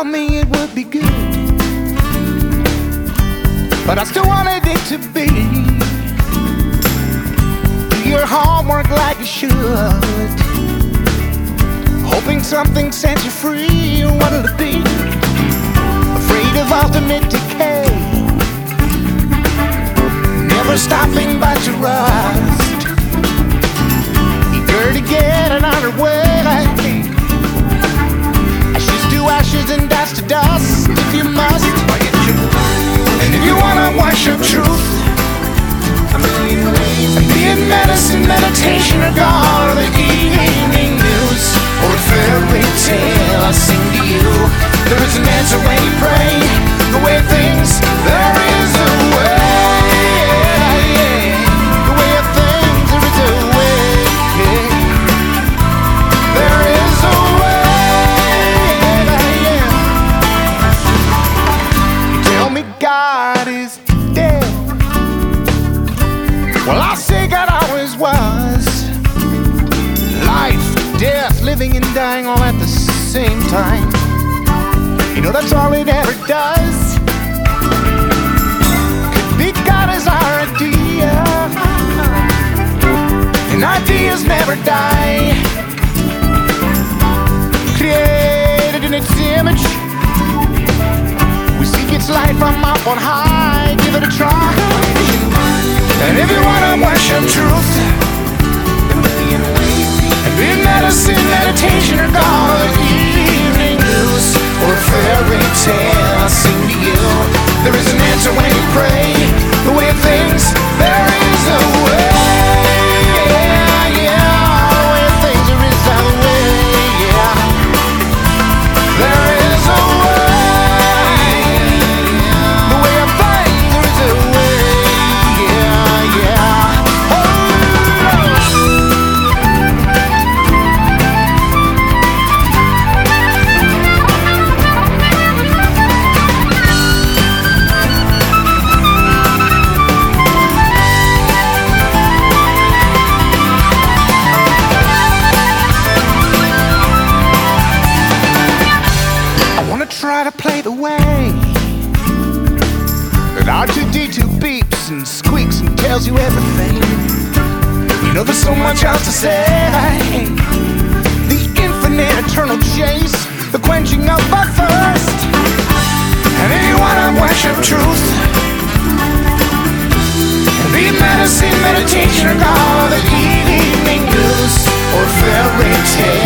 tell me it would be good, but I still wanted it to be. Do your homework like you should, hoping something sets you free. What'll it be? Afraid of ultimate decay, never stopping but to rust, eager to get another way. Ashes to ashes and dust to dust, if you must. And if you wanna worship truth, be it medicine, meditation, or God, or the evening news, or a fairy tale I sing to you. There is an answer when you pray. The way of things, there is a way. The way of things, there is a way. There is a way. You tell me God is dead. Well, I say God always was. Life, death, living and dying all at the same time. You know that's all it ever does. Could be God as our idea, and ideas never die. Created in its image, we seek its light from up on high. Give it a try. And if you wanna worship truth, and be medicine, meditation, or God, or evening news, or a fairy tale I sing to you, there is an answer when you pray. The way of things, there is a way. Yeah, the way of things, there is a way. Yeah, there is a way. The way of things, there is a way. Yeah, yeah. Try to play the way that R2-D2 beeps and squeaks and tells you everything. You know there's so much else to say. The infinite eternal chase, the quenching of our thirst. And if you wanna worship truth, and be medicine, meditation, or God, the evening news, or fairy tale